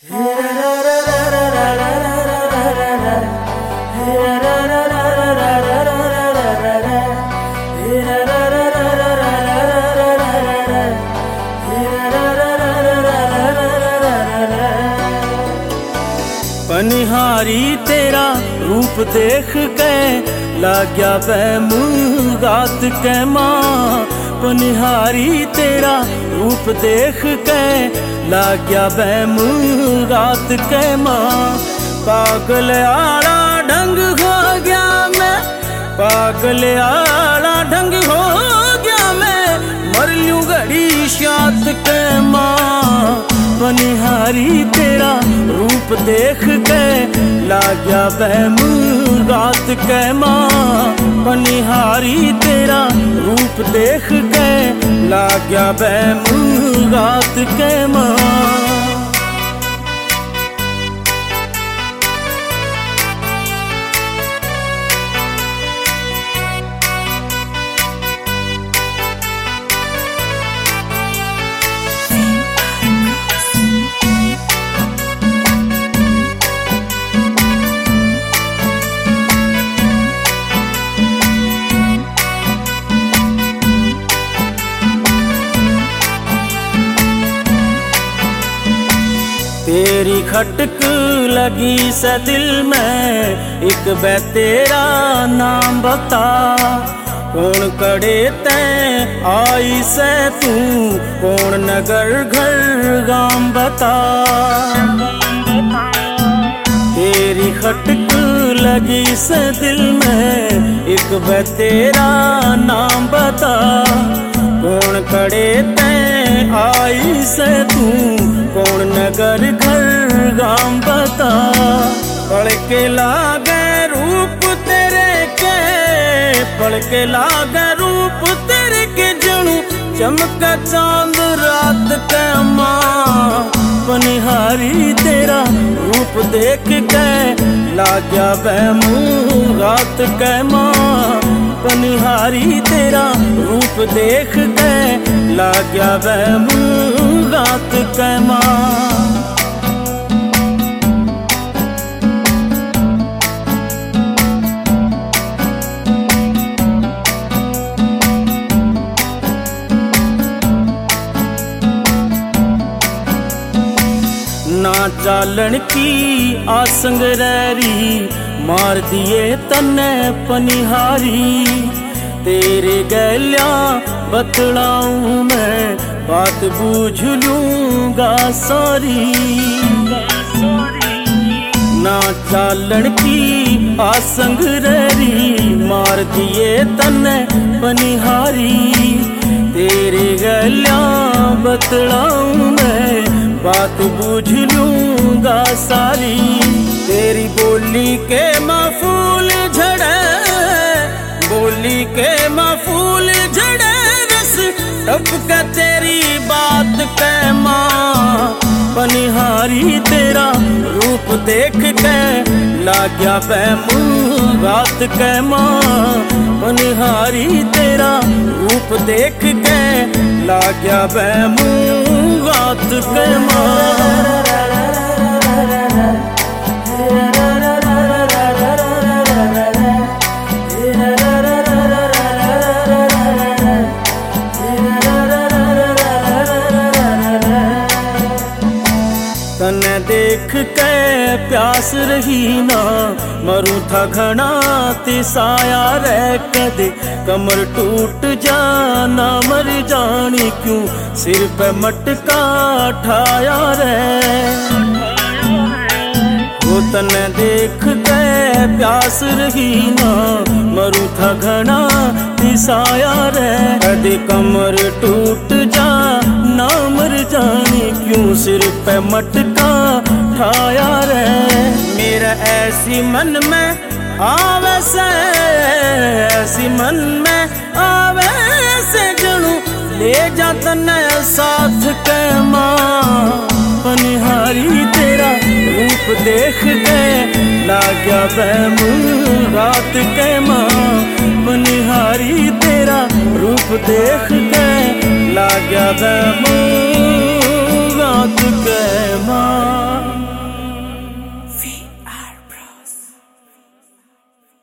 पनिहारी तेरा रूप देख के लाग्या बेमुगात के माँ। पनिहारी तेरा रूप देख के लाग्या बेमुगात के माँ। पागल आला ढंग हो गया मैं, पागल आला ढंग हो गया मैं, मर लूं घड़ी शात के माँ। पनिहारी तेरा रूप देख के लाग्या बेमुगात के माँ। पनिहारी तेरा रूप देख के लाग्या बेमुगात के माँ। तेरी खटक लगी से दिल में, एक बै तेरा नाम बता। कौन कड़े तैं आई से तू, कौन नगर घर गाम बता। तेरी खटक लगी से दिल में, एक बै तेरा नाम बता। कौन कड़े तैं आई से तू, कौन नगर घर गाम बता। पढ़ के लागे रूप तेरे के, पढ़ के लागे रूप तेरे के जनू चमका चांद रात के माँ। पनिहारी तेरा रूप देख के लाग्या बेमुगात के माँ। पनिहारी तेरा रूप देख के लाग्या बेमुगात के माँ। ना चालन की आसंग रैरी, मार दिए तन्ने पनिहारी। तेरे गैल्या बतलाऊं मैं, बात बूझ लूंगा सारी। ना चालन की आसंग रैरी, मार दिए तन्ने पनिहारी। तेरे गैल्या बतलाऊं मैं, बात बूझ लूंगा सारी। तेरी बोली के माफूल झड़े, बोली के माफूल झड़े रस टपका तेरी बात के माँ। पनिहारी तेरा रूप देख के लाग्या बेमुगात के माँ। पनिहारी तेरा रूप देख के लाग्या बेमुगात के माँ। तने देख के प्यास रही ना, मरू था घना तिसाया रे कदे। कमर टूट जाना मर जानी क्यों, सिर पे मटका ठाया रे। वो तने देख के प्यास रही ना, मरू था घना तिसाया रे कदे। कमर टूट जा ना मर जानी क्यों, सिर पे मटका ठाया रे। मेरा ऐसी मन में आवे से, ऐसी मन में आवे से जनू ले जा तन्ने साथ के माँ। पनिहारी तेरा रूप देख के लाग्या बेमुगात के माँ। पनिहारी तेरा रूप देख के लाग्या बेमुगात के माँ।